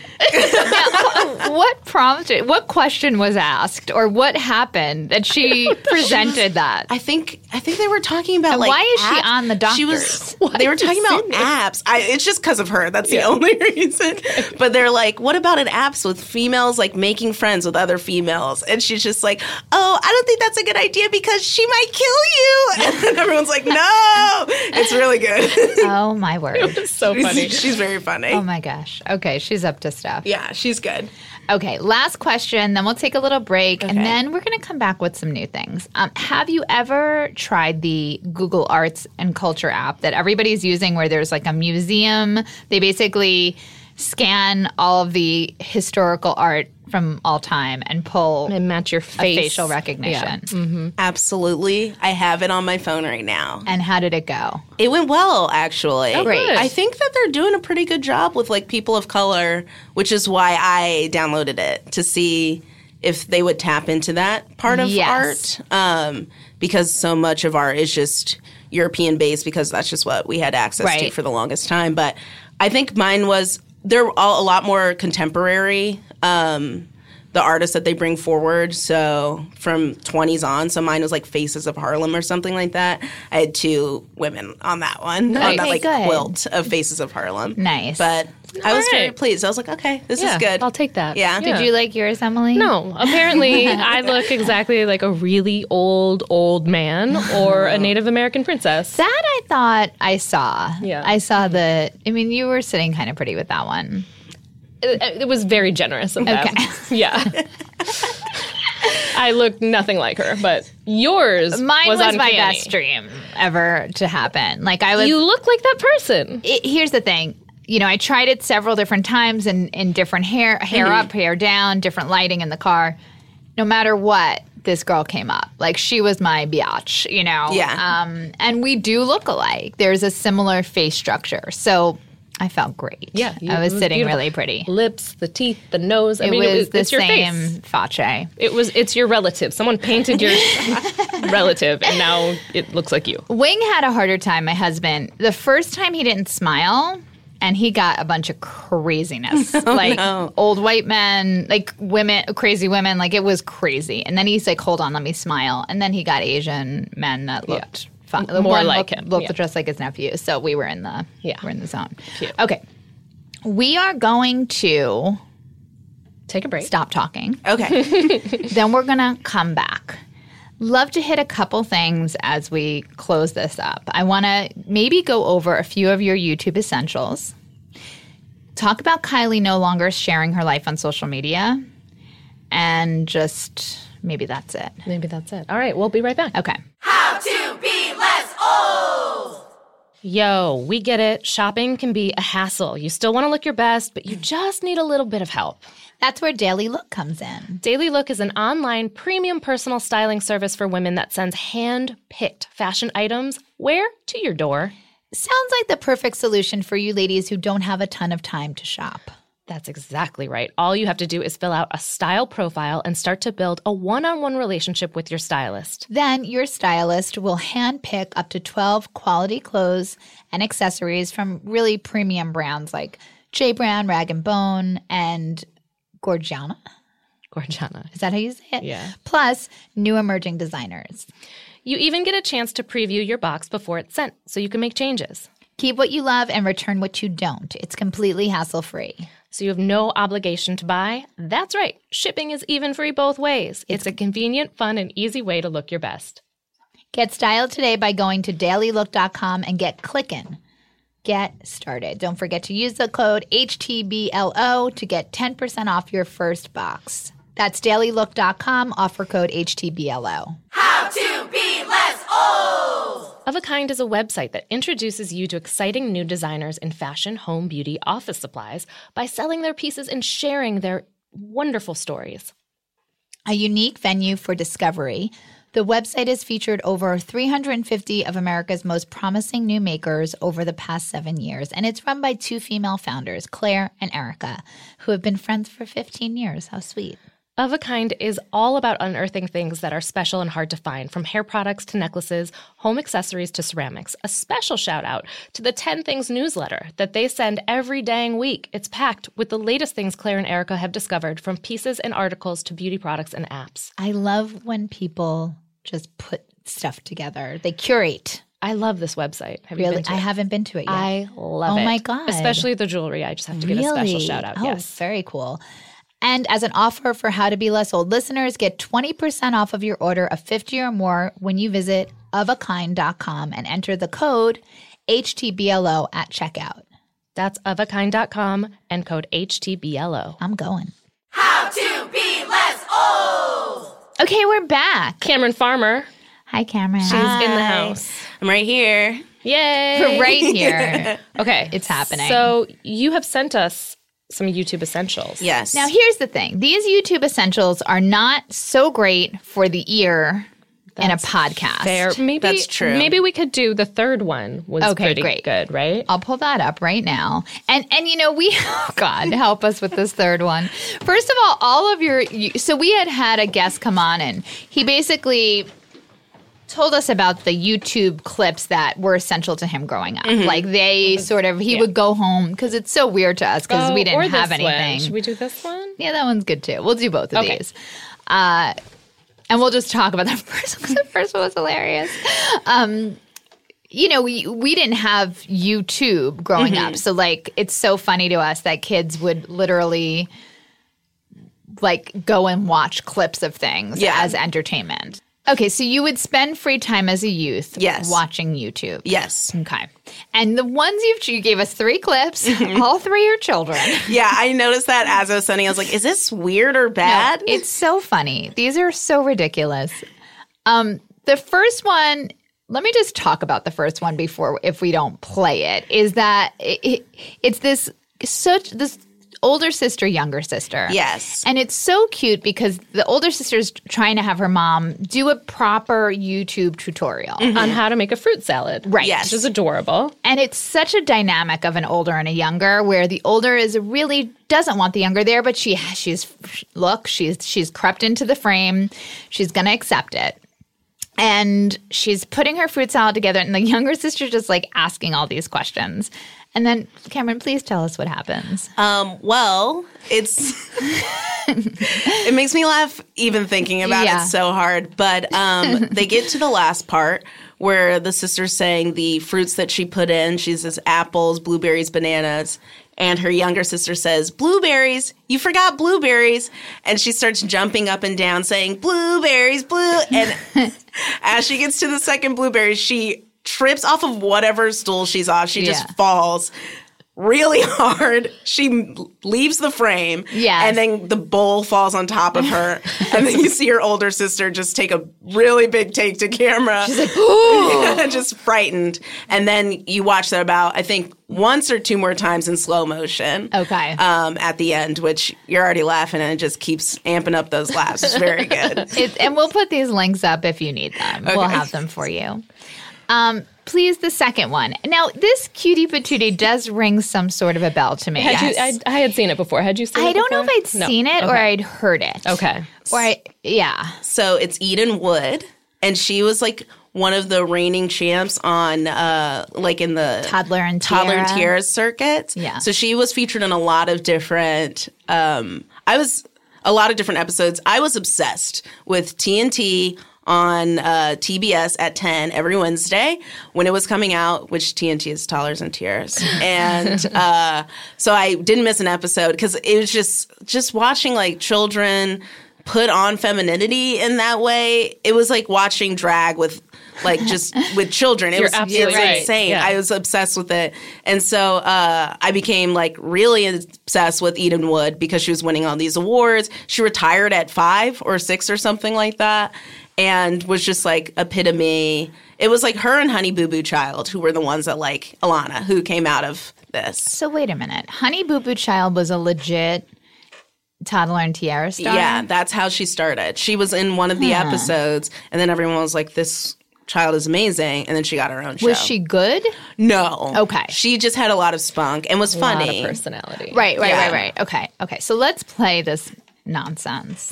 What prompted? What question was asked, or what happened that she presented that? I think I think they were talking about And like why is she apps. on the She was. Doctors? They were talking about apps. I, it's just because of her. That's the only reason. But they're like, what about an apps with females like making friends with other females? And she's just like, oh, I don't think that's a good idea because she might kill you. And then everyone's like, no, it's really good. Oh my word! So funny. She's very funny. Oh my gosh. Okay, she's up to stuff. Yeah, she's good. Okay, last question, then we'll take a little break, and Okay. then we're going to come back with some new things. Um, have you ever tried the Google Arts and Culture app that everybody's using where there's like a museum? They basically scan all of the historical art from all time and pull And match your a face. facial recognition. Yeah. Absolutely. I have it on my phone right now. And how did it go? It went well, actually. Oh, Great. good. I think that they're doing a pretty good job with like people of color, which is why I downloaded it to see if they would tap into that part of Yes. art. Um, because so much of art is just European based because that's just what we had access to Right. for the longest time. But I think mine was they're all a lot more contemporary. Um, the artists that they bring forward, so from twenties on. So mine was like Faces of Harlem or something like that. I had two women on that one, on that Okay, like good. quilt of Faces of Harlem. Nice. But I was very right. pleased. I was like, okay, this Yeah, is good. I'll take that. Yeah. Yeah. Did you like yours, Emily? No, apparently I look exactly like a really old, old man or a Native American princess. That I thought I saw. Yeah. I saw the, I mean, you were sitting kind of pretty with that one. It, it was very generous of them. Okay. Yeah. I looked nothing like her, but yours Mine was, was, my uncanny. best dream ever to happen. Like I was, You look like that person. it, here's the thing. You know, I tried it several different times in, in different hair, hair up, hair down, different lighting in the car. No matter what, this girl came up. Like she was my biatch, you know? Yeah. Um, and we do look alike. There's a similar face structure. So I felt great. Yeah, you- I was it was sitting beautiful. really pretty. Lips, the teeth, the nose. I It mean, was it was the it's your same face. face. It was. It's your relative. Someone painted your relative, and now it looks like you. Wing had a harder time, my husband. The first time he didn't smile, and he got a bunch of craziness. like no. old white men, like women, crazy women. Like it was crazy. And then he's like, hold on, let me smile. And then he got Asian men that looked fun. The More one like looked, him, Looked yeah. just like his nephew. So we were in the, Yeah. we're in the zone. Cute. Okay. We are going to Take a break. stop talking. Okay. Then we're going to come back. Love to hit a couple things as we close this up. I want to maybe go over a few of your YouTube essentials. Talk about Kylie no longer sharing her life on social media. And just maybe that's it. Maybe that's it. All right, we'll be right back. Okay. How to be less old. Yo, we get it. Shopping can be a hassle. You still want to look your best, but you just need a little bit of help. That's where Daily Look comes in. Daily Look is an online premium personal styling service for women that sends hand-picked fashion items where? To your door. Sounds like the perfect solution for you ladies who don't have a ton of time to shop. That's exactly right. All you have to do is fill out a style profile and start to build a one-on-one relationship with your stylist. Then your stylist will handpick up to twelve quality clothes and accessories from really premium brands like J. Brown, Rag and Bone, and Gorgiana. Gorgiana. Is that how you say it? Yeah. Plus, new emerging designers. You even get a chance to preview your box before it's sent, so you can make changes. Keep what you love and return what you don't. It's completely hassle-free. So you have no obligation to buy? That's right. Shipping is even free both ways. It's a convenient, fun, and easy way to look your best. Get styled today by going to daily look dot com and get clickin'. Get started. Don't forget to use the code H T B L O to get ten percent off your first box. That's daily look dot com, offer code H T B L O. How to be less old. Of a Kind is a website that introduces you to exciting new designers in fashion, home, beauty, office supplies by selling their pieces and sharing their wonderful stories. A unique venue for discovery, the website has featured over three hundred fifty of America's most promising new makers over the past seven years, and it's run by two female founders, Claire and Erica, who have been friends for fifteen years. How sweet. Of a Kind is all about unearthing things that are special and hard to find, from hair products to necklaces, home accessories to ceramics. A special shout out to the ten Things newsletter that they send every dang week. It's packed with the latest things Claire and Erica have discovered, from pieces and articles to beauty products and apps. I love when people just put stuff together. They curate. I love this website. Have you Really, been to I it? haven't been to it yet. I love Oh it. my God. Especially the jewelry. I just have to give a special shout out. Oh, Yes. very cool. And as an offer for How to Be Less Old listeners, get twenty percent off of your order of fifty or more when you visit of a kind dot com and enter the code H T B L O at checkout. That's of a kind dot com and code H T B L O. I'm going. How to be less old. Okay, we're back. Cameron Farmer. Hi, Cameron. She's in the house. I'm right here. Yay. We're right here. Okay. It's happening. So you have sent us some YouTube essentials. Yes. Now, here's the thing. These YouTube essentials are not so great for the ear in a podcast. Fair. Maybe That's true. Maybe we could do the third one was Okay, pretty great. good, right? I'll pull that up right now. And, and you know, we, oh God, help us with this third one. First of all, all of your, you, so we had had a guest come on and he basically told us about the YouTube clips that were essential to him growing up. Mm-hmm. Like they sort of, he would go home because it's so weird to us because Oh, we didn't or have this anything. One. Should we do this one? Yeah, that one's good too. We'll do both of Okay. these. Uh, and we'll just talk about the first one because the first one was hilarious. Um, you know, we we didn't have YouTube growing Mm-hmm. up. So, like, it's so funny to us that kids would literally, like, go and watch clips of things Yeah. as entertainment. Okay, so you would spend free time as a youth Yes. watching YouTube. Yes. Okay. And the ones you've, you gave us three clips, all three are children. Yeah, I noticed that as I was sending. I was like, is this weird or bad? No, it's so funny. These are so ridiculous. Um, the first one, let me just talk about the first one before, if we don't play it, is that it, it, it's this such this older sister, younger sister. Yes. And it's so cute because the older sister's trying to have her mom do a proper YouTube tutorial. On how to make a fruit salad. Right. Yes. Which is adorable. And it's such a dynamic of an older and a younger, where the older is really doesn't want the younger there, but she she's look she's she's crept into the frame. She's gonna accept it, and she's putting her fruit salad together. And the younger sister's just like asking all these questions. And then Cameron, please tell us what happens. Um, well, it's it makes me laugh even thinking about Yeah. it so hard. But um, they get to the last part where the sister's saying the fruits that she put in. She says apples, blueberries, bananas. And her younger sister says, blueberries, you forgot blueberries. And she starts jumping up and down saying, blueberries, blue. And as she gets to the second blueberry, she trips off of whatever stool she's off. She just Yeah. falls really hard. She leaves the frame. Yes. And then the bowl falls on top of her. And then you see her older sister just take a really big take to camera. She's like, ooh. Just frightened. And then you watch that about, I think, once or two more times in slow motion. Okay. Um, at the end, which you're already laughing and it just keeps amping up those laughs. It's very good. It, and we'll put these links up if you need them. We'll Okay. have them for you. Um, please, the second one. Now, this cutie patootie does ring some sort of a bell to me. Had Yes. you, I, I had seen it before. Had you seen it I don't know if before? I'd No. seen it or Okay. I'd heard it. Okay. Or I, yeah. So it's Eden Wood, and she was like one of the reigning champs on, uh, like in the Toddler and Toddler and Tiara. Tiara circuit. Yeah. So she was featured in a lot of different. Um, I was a lot of different episodes. I was obsessed with T N T on uh, T B S at ten every Wednesday when it was coming out, which T N T is Toddlers and Tiaras. And uh, so I didn't miss an episode because it was just just watching like children put on femininity in that way. It was like watching drag with like just with children. It You're was, absolutely it was right. insane. Yeah. I was obsessed with it. And so uh, I became like really obsessed with Eden Wood because she was winning all these awards. She retired at five or six or something like that. And was just like epitome. It was like her and Honey Boo Boo Child who were the ones that like Alana who came out of this. So wait a minute. Honey Boo Boo Child was a legit Toddler and Tiara star? Yeah, that's how she started. She was in one of the Huh. episodes, and then everyone was like, "This child is amazing," and then she got her own show. Was she good? No. Okay. She just had a lot of spunk and was A lot funny. of personality. Right, right, Yeah. right, right. Okay, okay. So let's play this nonsense.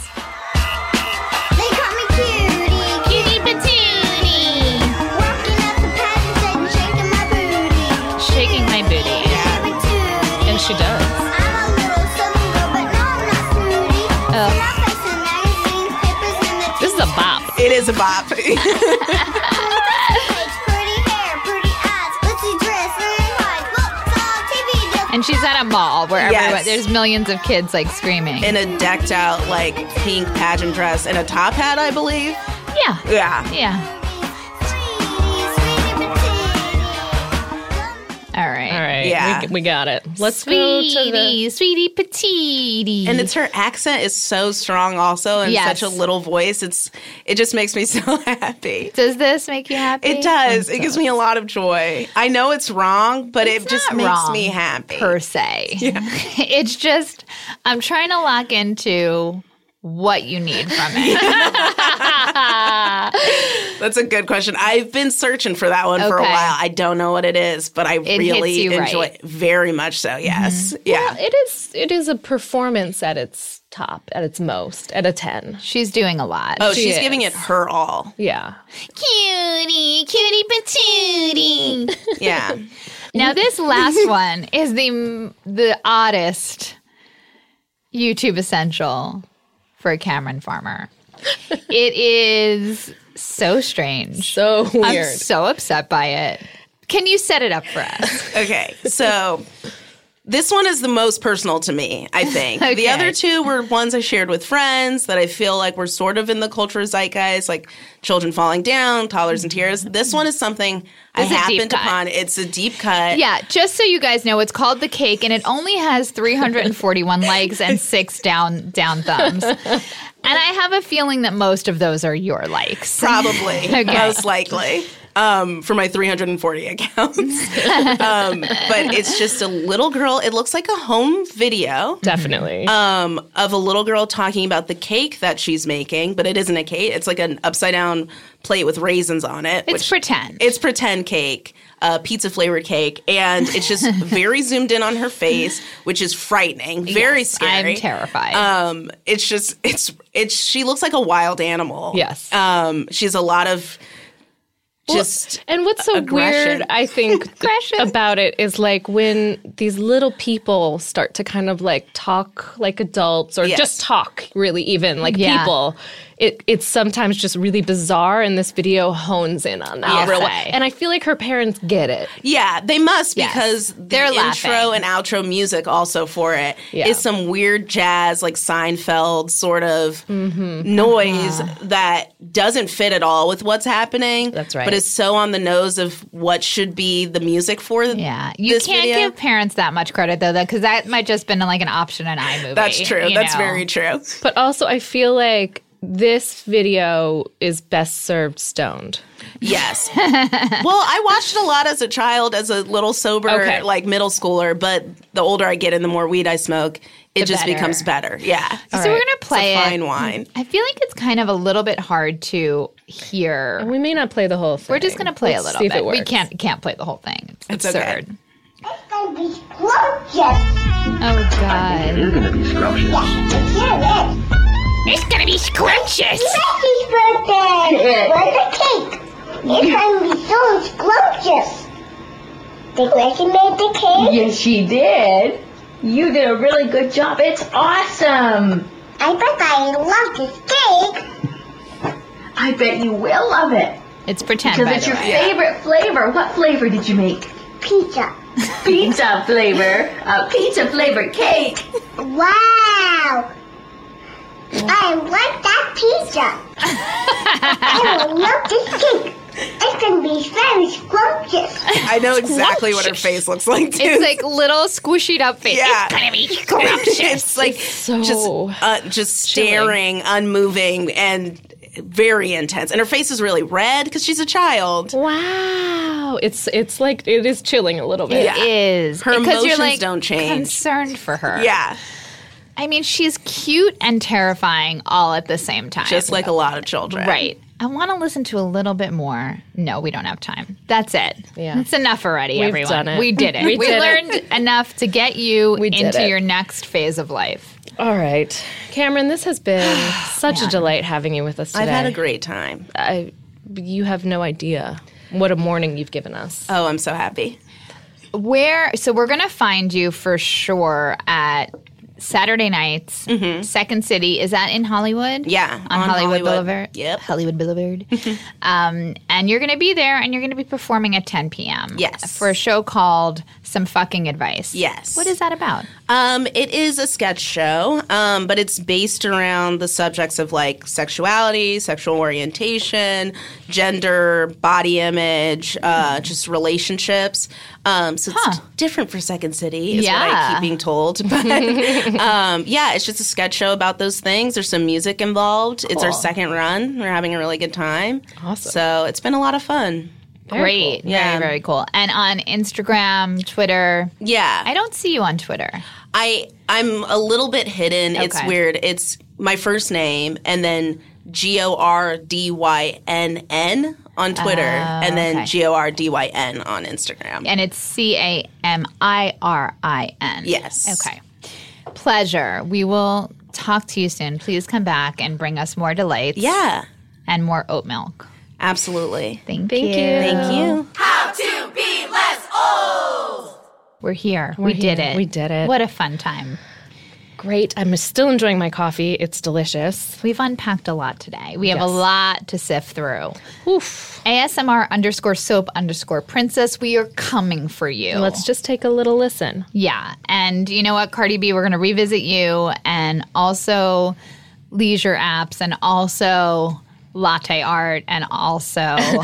They call me cutie, cutie patootie. Walking up the path and shaking my booty. Shaking my booty. Patootie. And she does. I'm a little southern girl, but no, I'm not snooty. Ugh. And I face in magazines, papers, and the This is a bop. It is a bop. pretty hair, pretty eyes, glitzy dress, wearing highs, books on T V, just And she's at a mall where Yes. everyone, there's millions of kids like screaming. In a decked out like pink pageant dress and a top hat, I believe. yeah. Yeah. Yeah. sweetie, sweetie patootie. All right. All right. Yeah. We, we got it. let's go to Sweetie, the. sweetie petite. And it's her accent is so strong also and Yes. such a little voice. It's it just makes me so happy. Does this make you happy? It does. It gives me a lot of joy. I know it's wrong, but It's it just not makes wrong me happy. per se. It's just I'm trying to lock into what you need from it. That's a good question. I've been searching for that one for a Okay. while. I don't know what it is, but I hits really you enjoy right. it. Very much so, yes. Yeah. Well, it is. It is a performance at its top, at its most, at a ten. She's doing a lot. Oh, She she's is. giving it her all. Yeah. Cutie, cutie patootie. Yeah. Now this last one is the the oddest YouTube essential for Cameron Farmer. It is so strange. So I'm weird. so upset by it. Can you set it up for us? Okay. So this one is the most personal to me, I think. The Okay. other two were ones I shared with friends that I feel like were sort of in the cultural zeitgeist, like children falling down, toddlers in tears. This one is something I It's a deep happened cut. upon. It's a deep cut. Yeah, just so you guys know, it's called The Cake, and it only has three hundred forty-one likes and six down down thumbs. And I have a feeling that most of those are your likes. Probably, Okay. most likely, um, for my three hundred forty accounts. um, but it's just a little girl. It looks like a home video Definitely. um, of a little girl talking about the cake that she's making, but it isn't a cake. It's like an upside down plate with raisins on it. It's which- pretend. It's pretend cake, uh, pizza flavored cake, and it's just very zoomed in on her face, which is frightening, very Yes, scary. I'm terrified. Um, it's just it's it's she looks like a wild animal. Yes. Um, she has a lot of just And what's so aggression. weird, I think, Aggression. about it is like when these little people start to kind of like talk like adults or Yes. just talk really even like Yeah. people. It, it's sometimes just really bizarre, and this video hones in on that Yes. real well. Okay. And I feel like her parents get it. yeah, they must Yes. because the They're intro laughing. and outro music also for it is Yeah. some weird jazz like Seinfeld sort of Mm-hmm. noise Uh-huh. that doesn't fit at all with what's happening. That's right. But is so on the nose of what should be the music for yeah, you this can't video. give parents that much credit though, because that might just been like an option in iMovie. That's true. you That's know? very true. But also, I feel like this video is best served stoned. Yes. Well, I watched it a lot as a child, as a little sober, Okay. like middle schooler. But the older I get and the more weed I smoke, it The just better. becomes better. Yeah. So All we're right. gonna play it's a it. fine wine. I feel like it's kind of a little bit hard to hear. We may not play the whole thing. We're just gonna play Let's a little see if bit. it We works. can't can't play the whole thing. It's, It's okay. absurd. It's gonna be scrumptious. Oh God! You're gonna be scrumptious. Yeah, it is. It's gonna be scrumptious. Becky's birthday. Where's the cake? It's gonna be so scrumptious. Did Becky make the cake? Yes, she did. You did a really good job. It's awesome. I bet I love this cake. I bet you will love it. It's pretend, Because by it's the your way. favorite flavor. What flavor did you make? Pizza. Pizza flavor. A pizza flavored cake. Wow. I like that pizza. I will love this cake. It's gonna be very scrumptious. I know exactly what her face looks like, too. It's like little squishied up face. Yeah. It's gonna be scrumptious. it's like so just uh, just staring, unmoving, and very intense. And her face is really red because she's a child. Wow. It's it's like it is chilling a little bit. It is. Her because you're emotions like don't change. concerned for her. Yeah, I mean, she's cute and terrifying all at the same time. just like a lot of children. Right. I want to listen to a little bit more. No, we don't have time. That's it. Yeah. It's enough already, We've everyone. done it. We did it. We We, did learned it. enough to get you We did into it. your next phase of life. All right. Cameron, this has been such a delight having you with us today. I've had a great time. I, you have no idea what a morning you've given us. Oh, I'm so happy. Where, so we're going to find you for sure at Saturday nights, Second City. Is that in Hollywood? Mm-hmm. Yeah, On, on Hollywood, Hollywood. Boulevard? Yep. Hollywood Boulevard. um, and you're going to be there and you're going to be performing at ten p.m. Yes. For a show called Some Fucking Advice. Yes. What is that about? Um, it is a sketch show, um, but it's based around the subjects of like sexuality, sexual orientation, gender, body image, uh, just relationships. Um, so Huh. it's different for Second City, is what I Yeah. keep being told. But um, yeah, it's just a sketch show about those things. There's some music involved. It's our Cool. second run. We're having a really good time. Awesome. So it's been a lot of fun. Great. cool. Yeah. Very, very cool. And on Instagram, Twitter. Yeah. I don't see you on Twitter. I I'm a little bit hidden. It's Okay. weird. It's my first name and then G O R D Y N N on Twitter and then okay. G O R D Y N on Instagram. And it's C A M I R I N. Yes. Okay. Pleasure. We will talk to you soon. Please come back and bring us more delights. Yeah, And more oat milk. absolutely. Thank, Thank you. you. Thank you. How to be less old. We're here. we here. did it. We did it. What a fun time. Great. I'm still enjoying my coffee. It's delicious. We've unpacked a lot today. We have a Yes. lot to sift through. Oof. A S M R underscore soap underscore princess. We are coming for you. Let's just take a little listen. Yeah. And you know what, Cardi B, we're going to revisit you and also leisure apps and also latte art and also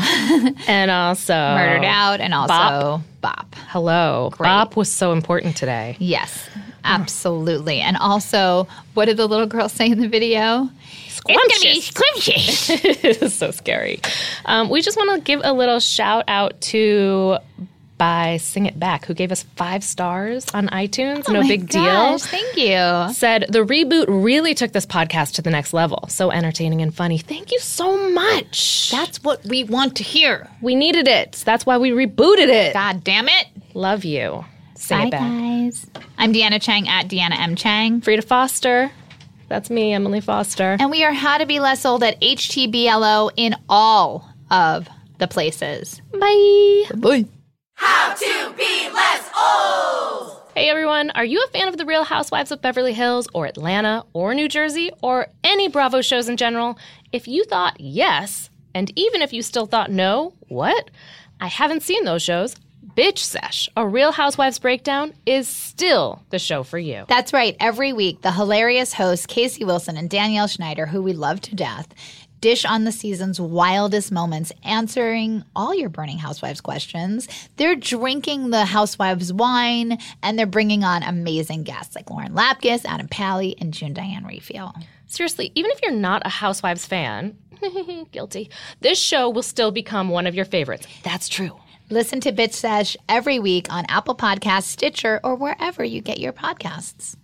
And also, Murdered Out and also Bop. Bop. hello. Bop was so important today. Yes, absolutely. And also, what did the little girl say in the video? Scrumptious. Scrumptious. It is so scary. Um, we just want to give a little shout out to by Sing It Back, who gave us five stars on iTunes. no Oh my big gosh, deal. Thank you. Said the reboot really took this podcast to the next level. So entertaining and funny. Thank you so much. That's what we want to hear. we needed it. That's why we rebooted it. God damn it. Love you. Sing Bye, It Back. guys. I'm Deanna Chang at Deanna M. Chang. Frida Foster. That's me, Emily Foster. And we are How to Be Less Old at H T B L O in all of the places. Bye. Bye. How to be less old. Hey everyone, are you a fan of The Real Housewives of Beverly Hills or Atlanta or New Jersey or any Bravo shows in general? If you thought yes, and even if you still thought no, what? I haven't seen those shows. Bitch Sesh, a Real Housewives breakdown, is still the show for you. That's right. Every week, the hilarious hosts Casey Wilson and Danielle Schneider, who we love to death, dish on the season's wildest moments, answering all your Burning Housewives questions. They're drinking the Housewives wine, and they're bringing on amazing guests like Lauren Lapkus, Adam Pally, and June Diane Raphael. Seriously, even if you're not a Housewives fan, guilty, this show will still become one of your favorites. That's true. Listen to Bitch Sesh every week on Apple Podcasts, Stitcher, or wherever you get your podcasts.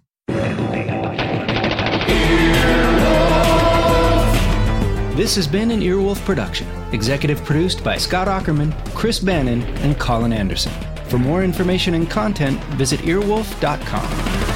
This has been an Earwolf production, executive produced by Scott Ackerman, Chris Bannon, and Colin Anderson. For more information and content, visit earwolf dot com.